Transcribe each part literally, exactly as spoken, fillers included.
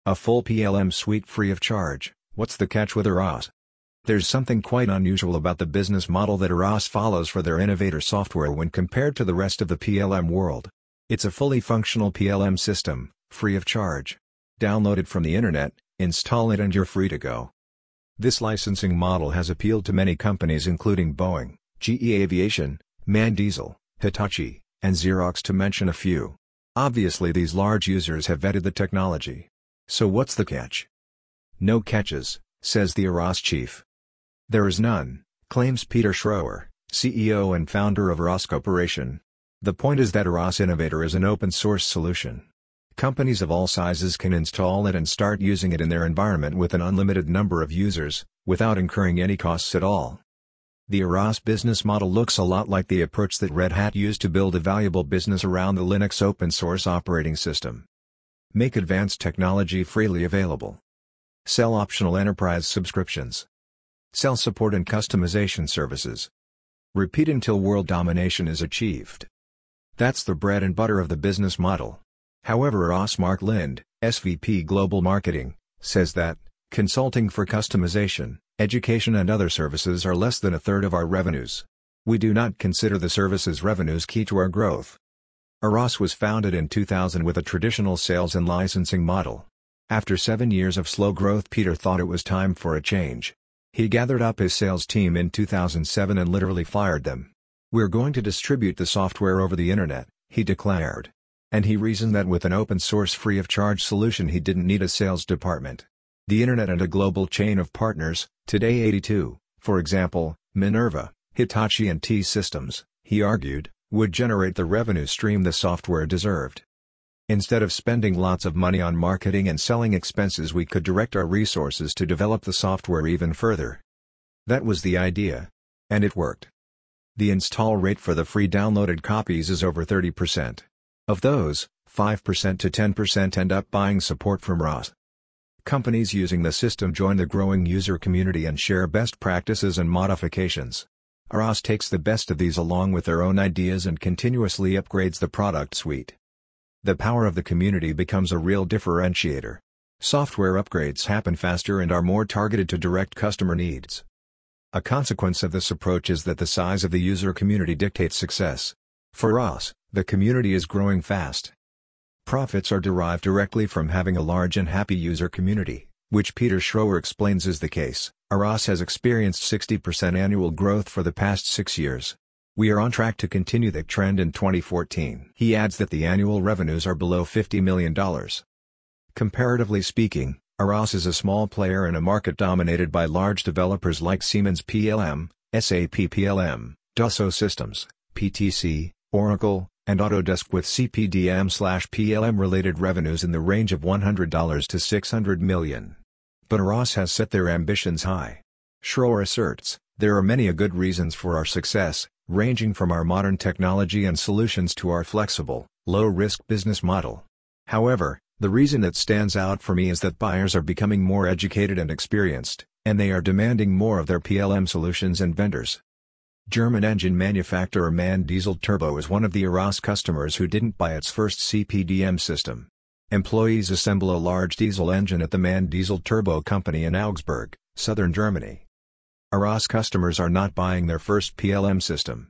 A full P L M suite free of charge. What's the catch with Aras? There's something quite unusual about the business model that Aras follows for their innovator software when compared to the rest of the P L M world. It's a fully functional P L M system, free of charge. Download it from the internet, install it and you're free to go. This licensing model has appealed to many companies including Boeing, G E Aviation, MAN Diesel, Hitachi, and Xerox to mention a few. Obviously these large users have vetted the technology. So what's the catch? No catches, says the Aras chief. There is none, claims Peter Schroer, C E O and founder of Aras Corporation. The point is that Aras Innovator is an open-source solution. Companies of all sizes can install it and start using it in their environment with an unlimited number of users, without incurring any costs at all. The Aras business model looks a lot like the approach that Red Hat used to build a valuable business around the Linux open-source operating system. Make advanced technology freely available. Sell optional enterprise subscriptions. Sell support and customization services. Repeat until world domination is achieved. That's the bread and butter of the business model. However, Aras Mark Lind, S V P Global Marketing, says that consulting for customization, education and other services are less than a third of our revenues. We do not consider the services revenues key to our growth. Aras was founded in two thousand with a traditional sales and licensing model. After seven years of slow growth, Peter thought it was time for a change. He gathered up his sales team in two thousand seven and literally fired them. "We're going to distribute the software over the internet," he declared. And he reasoned that with an open-source free-of-charge solution he didn't need a sales department. The internet and a global chain of partners, today eighty-two, for example, Minerva, Hitachi and T-Systems, he argued, would generate the revenue stream the software deserved. Instead of spending lots of money on marketing and selling expenses, we could direct our resources to develop the software even further. That was the idea. And it worked. The install rate for the free downloaded copies is over thirty percent. Of those, five percent to ten percent end up buying support from Aras. Companies using the system join the growing user community and share best practices and modifications. Aras takes the best of these along with their own ideas and continuously upgrades the product suite. The power of the community becomes a real differentiator. Software upgrades happen faster and are more targeted to direct customer needs. A consequence of this approach is that the size of the user community dictates success. For us, the community is growing fast. Profits are derived directly from having a large and happy user community, which Peter Schroer explains is the case. Aras has experienced sixty percent annual growth for the past six years. We are on track to continue that trend in twenty fourteen. He adds that the annual revenues are below fifty million dollars. Comparatively speaking, Aras is a small player in a market dominated by large developers like Siemens P L M, S A P P L M, Dassault Systems, P T C, Oracle, and Autodesk, with C P D M/P L M related revenues in the range of one hundred to six hundred million dollars. But Aras has set their ambitions high. Schroer asserts, "There are many a good reasons for our success, ranging from our modern technology and solutions to our flexible, low-risk business model. However, the reason that stands out for me is that buyers are becoming more educated and experienced, and they are demanding more of their P L M solutions and vendors." German engine manufacturer MAN Diesel Turbo is one of the Aras customers who didn't buy its first C P D M system. Employees assemble a large diesel engine at the MAN Diesel Turbo company in Augsburg, southern Germany. Aras customers are not buying their first P L M system.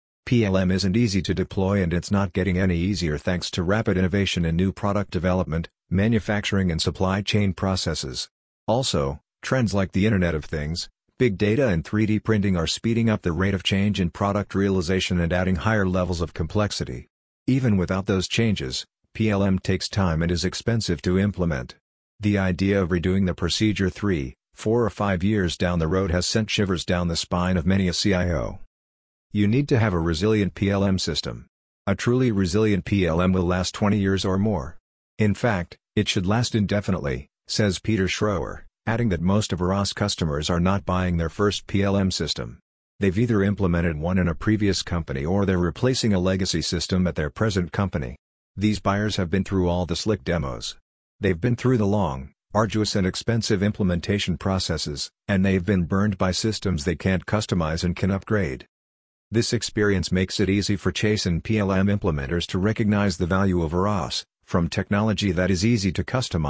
P L M isn't easy to deploy, and it's not getting any easier thanks to rapid innovation in new product development, manufacturing and supply chain processes. Also, trends like the Internet of Things, big data and three D printing are speeding up the rate of change in product realization and adding higher levels of complexity. Even without those changes, P L M takes time and is expensive to implement. The idea of redoing the procedure three, four or five years down the road has sent shivers down the spine of many a C I O. You need to have a resilient P L M system. A truly resilient P L M will last twenty years or more. In fact, it should last indefinitely, says Peter Schroer, adding that most of Aras customers are not buying their first P L M system. They've either implemented one in a previous company or they're replacing a legacy system at their present company. These buyers have been through all the slick demos. They've been through the long, arduous and expensive implementation processes, and they've been burned by systems they can't customize and can upgrade. This experience makes it easy for chastened P L M implementers to recognize the value of Aras, from technology that is easy to customize,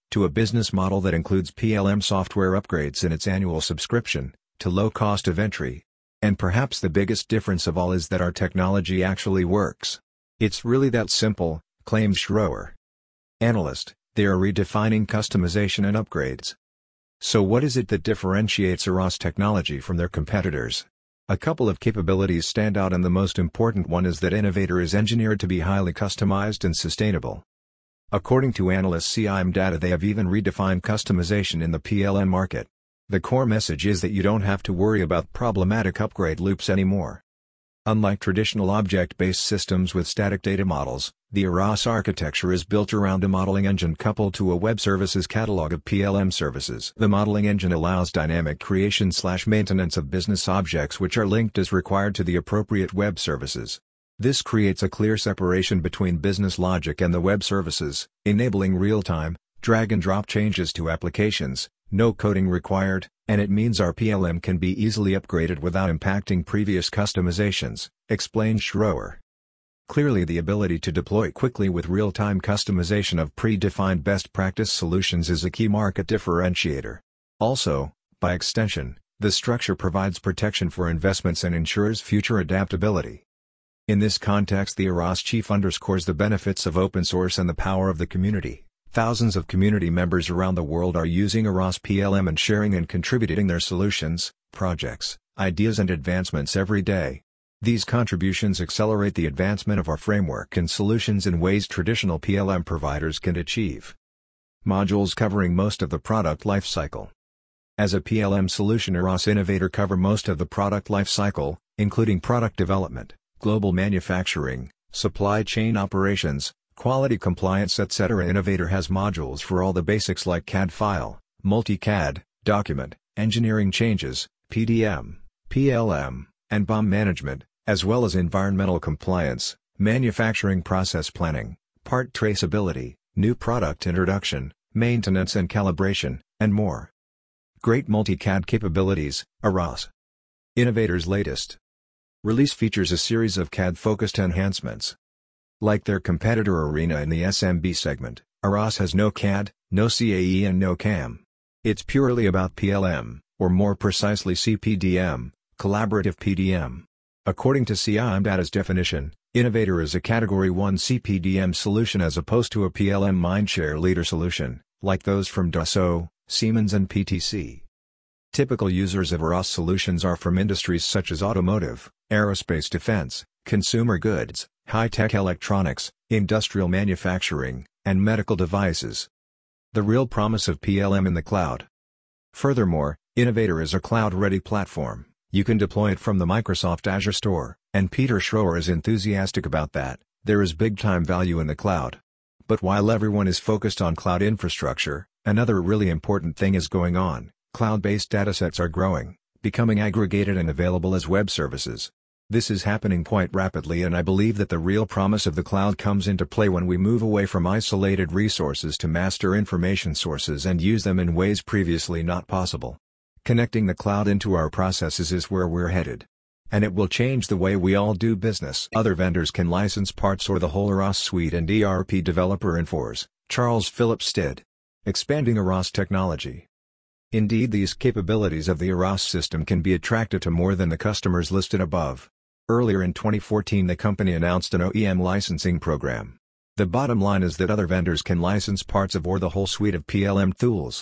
to a business model that includes P L M software upgrades in its annual subscription, to low cost of entry. And perhaps the biggest difference of all is that our technology actually works. It's really that simple, claims Schroer. Analyst, they are redefining customization and upgrades. So what is it that differentiates Aras technology from their competitors? A couple of capabilities stand out, and the most important one is that Innovator is engineered to be highly customized and sustainable. According to analyst C I M Data, they have even redefined customization in the P L M market. The core message is that you don't have to worry about problematic upgrade loops anymore. Unlike traditional object-based systems with static data models, the Aras architecture is built around a modeling engine coupled to a web services catalog of P L M services. The modeling engine allows dynamic creation/maintenance of business objects which are linked as required to the appropriate web services. This creates a clear separation between business logic and the web services, enabling real-time, drag-and-drop changes to applications, no coding required, and it means our P L M can be easily upgraded without impacting previous customizations, explained Schroer. Clearly, the ability to deploy quickly with real-time customization of predefined best practice solutions is a key market differentiator. Also, by extension, the structure provides protection for investments and ensures future adaptability. In this context, the Aras chief underscores the benefits of open source and the power of the community. Thousands of community members around the world are using Aras P L M and sharing and contributing their solutions, projects, ideas and advancements every day. These contributions accelerate the advancement of our framework and solutions in ways traditional P L M providers can't achieve. Modules covering most of the product lifecycle. As a P L M solution, Aras Innovator cover most of the product lifecycle, including product development, global manufacturing, supply chain operations, quality compliance, et cetera. Innovator has modules for all the basics like C A D file, multi-C A D, document, engineering changes, P D M, P L M, and B O M management, as well as environmental compliance, manufacturing process planning, part traceability, new product introduction, maintenance and calibration, and more. Great multi-C A D capabilities. Aras Innovator's latest release features a series of C A D-focused enhancements. Like their competitor Arena in the S M B segment, Aras has no C A D, no C A E and no C A M. It's purely about P L M, or more precisely C P D M, Collaborative P D M. According to C I M Data's definition, Innovator is a Category one C P D M solution as opposed to a P L M mindshare leader solution, like those from Dassault, Siemens and P T C. Typical users of Aras solutions are from industries such as automotive, aerospace defense, consumer goods, high-tech electronics, industrial manufacturing, and medical devices. The real promise of P L M in the cloud. Furthermore, Innovator is a cloud-ready platform. You can deploy it from the Microsoft Azure Store, and Peter Schroer is enthusiastic about that. There is big-time value in the cloud. But while everyone is focused on cloud infrastructure, another really important thing is going on. Cloud-based datasets are growing, becoming aggregated and available as web services. This is happening quite rapidly, and I believe that the real promise of the cloud comes into play when we move away from isolated resources to master information sources and use them in ways previously not possible. Connecting the cloud into our processes is where we're headed. And it will change the way we all do business. Other vendors can license parts or the whole Aras suite, and E R P developer Infor's Charles Phillips did. Expanding Aras technology. Indeed, these capabilities of the Aras system can be attractive to more than the customers listed above. Earlier in twenty fourteen, the company announced an O E M licensing program. The bottom line is that other vendors can license parts of or the whole suite of P L M tools.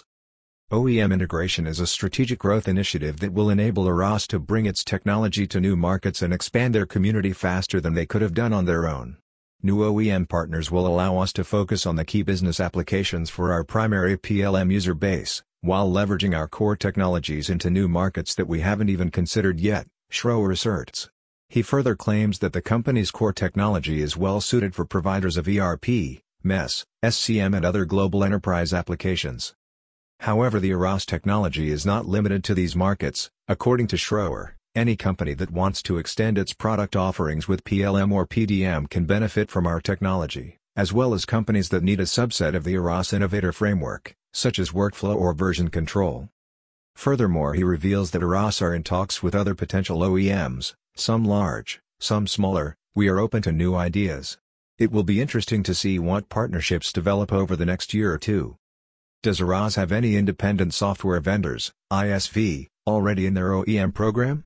O E M integration is a strategic growth initiative that will enable Aras to bring its technology to new markets and expand their community faster than they could have done on their own. New O E M partners will allow us to focus on the key business applications for our primary P L M user base, while leveraging our core technologies into new markets that we haven't even considered yet, Schroer asserts. He further claims that the company's core technology is well suited for providers of E R P, M E S, S C M and other global enterprise applications. However, the Aras technology is not limited to these markets. According to Schroer, any company that wants to extend its product offerings with P L M or P D M can benefit from our technology, as well as companies that need a subset of the Aras Innovator framework, such as workflow or version control. Furthermore, he reveals that Aras are in talks with other potential O E Ms, some large, some smaller. We are open to new ideas. It will be interesting to see what partnerships develop over the next year or two. Does Aras have any independent software vendors, I S V, already in their O E M program?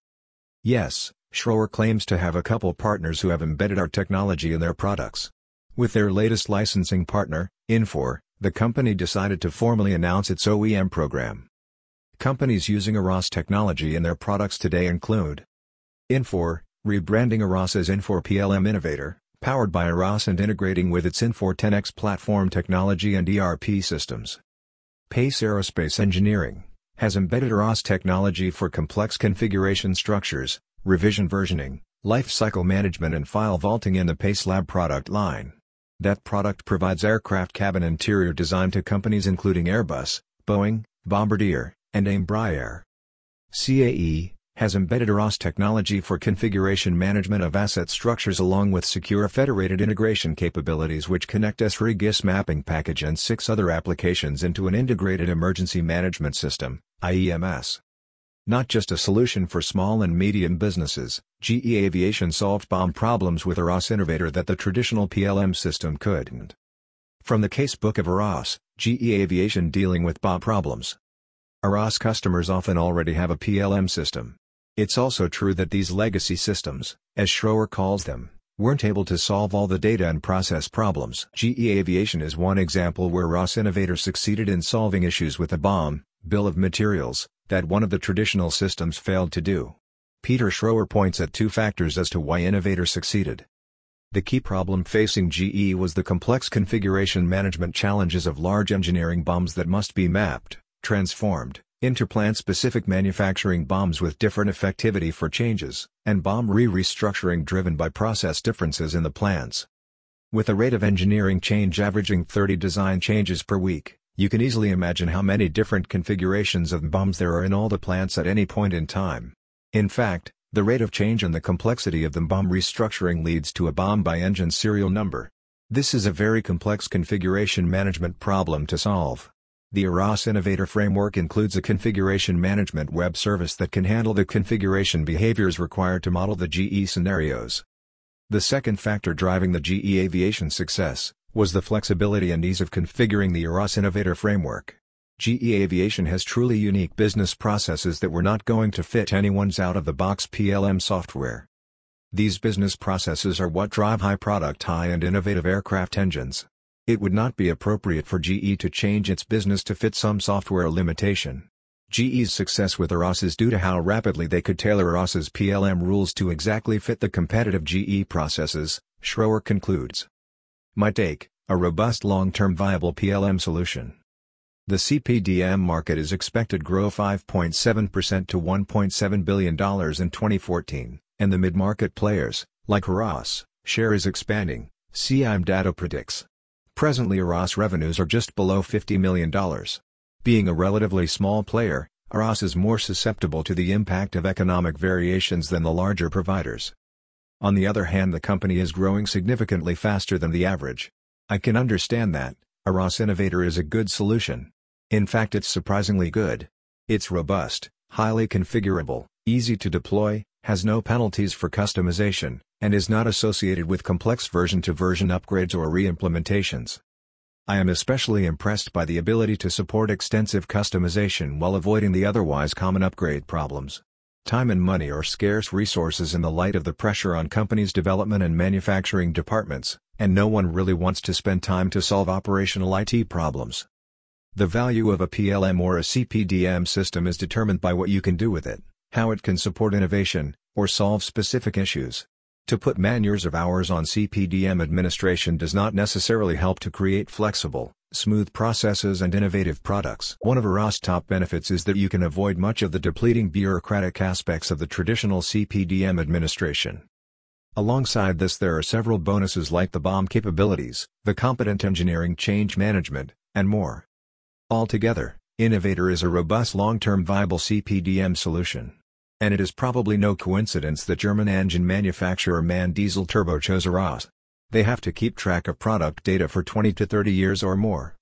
Yes, Schroer claims to have a couple partners who have embedded our technology in their products. With their latest licensing partner, Infor, the company decided to formally announce its O E M program. Companies using Aras technology in their products today include Infor, rebranding Aras as Infor P L M Innovator, powered by Aras and integrating with its Infor ten X platform technology and E R P systems. Pace Aerospace Engineering has embedded Aras technology for complex configuration structures, revision versioning, lifecycle management and file vaulting in the Pace Lab product line. That product provides aircraft cabin interior design to companies including Airbus, Boeing, Bombardier, and Embraer. C A E has embedded Aras technology for configuration management of asset structures along with secure federated integration capabilities which connect S R I G I S mapping package and six other applications into an integrated emergency management system, I E M S. Not just a solution for small and medium businesses, G E Aviation solved B O M problems with Aras Innovator that the traditional P L M system couldn't. From the casebook of Aras, G E Aviation dealing with B O M problems. Aras customers often already have a P L M system. It's also true that these legacy systems, as Schroer calls them, weren't able to solve all the data and process problems. G E Aviation is one example where Aras Innovator succeeded in solving issues with a B O M, bill of materials, that one of the traditional systems failed to do. Peter Schroer points at two factors as to why Innovator succeeded. The key problem facing G E was the complex configuration management challenges of large engineering B O Ms that must be mapped, transformed, into plant-specific manufacturing B O Ms with different effectivity for changes, and B O M re-restructuring driven by process differences in the plants. With a rate of engineering change averaging thirty design changes per week, you can easily imagine how many different configurations of B O Ms there are in all the plants at any point in time. In fact, the rate of change and the complexity of the B O M restructuring leads to a B O M by engine serial number. This is a very complex configuration management problem to solve. The Aras Innovator framework includes a configuration management web service that can handle the configuration behaviors required to model the G E scenarios. The second factor driving the G E Aviation success was the flexibility and ease of configuring the Aras Innovator framework. G E Aviation has truly unique business processes that were not going to fit anyone's out-of-the-box P L M software. These business processes are what drive high-product high-end innovative aircraft engines. It would not be appropriate for G E to change its business to fit some software limitation. G E's success with Aras is due to how rapidly they could tailor Aras's P L M rules to exactly fit the competitive G E processes, Schroer concludes. My take, a robust long-term viable P L M solution. The C P D M market is expected to grow five point seven percent to one point seven billion dollars in twenty fourteen, and the mid-market players, like Aras, share is expanding, C I M data predicts. Presently Aras revenues are just below fifty million dollars. Being a relatively small player, Aras is more susceptible to the impact of economic variations than the larger providers. On the other hand, the company is growing significantly faster than the average. I can understand that. Aras Innovator is a good solution. In fact, it's surprisingly good. It's robust, highly configurable, easy to deploy, has no penalties for customization, and is not associated with complex version-to-version upgrades or re-implementations. I am especially impressed by the ability to support extensive customization while avoiding the otherwise common upgrade problems. Time and money are scarce resources in the light of the pressure on companies' development and manufacturing departments, and no one really wants to spend time to solve operational I T problems. The value of a P L M or a C P D M system is determined by what you can do with it, how it can support innovation, or solve specific issues. To put man-years of hours on C P D M administration does not necessarily help to create flexible, smooth processes and innovative products. One of Aras' top benefits is that you can avoid much of the depleting bureaucratic aspects of the traditional C P D M administration. Alongside this, there are several bonuses like the B O M capabilities, the competent engineering change management, and more. Altogether, Innovator is a robust long-term viable C P D M solution. And it is probably no coincidence that German engine manufacturer MAN Diesel Turbo chose Aras. They have to keep track of product data for twenty to thirty years or more.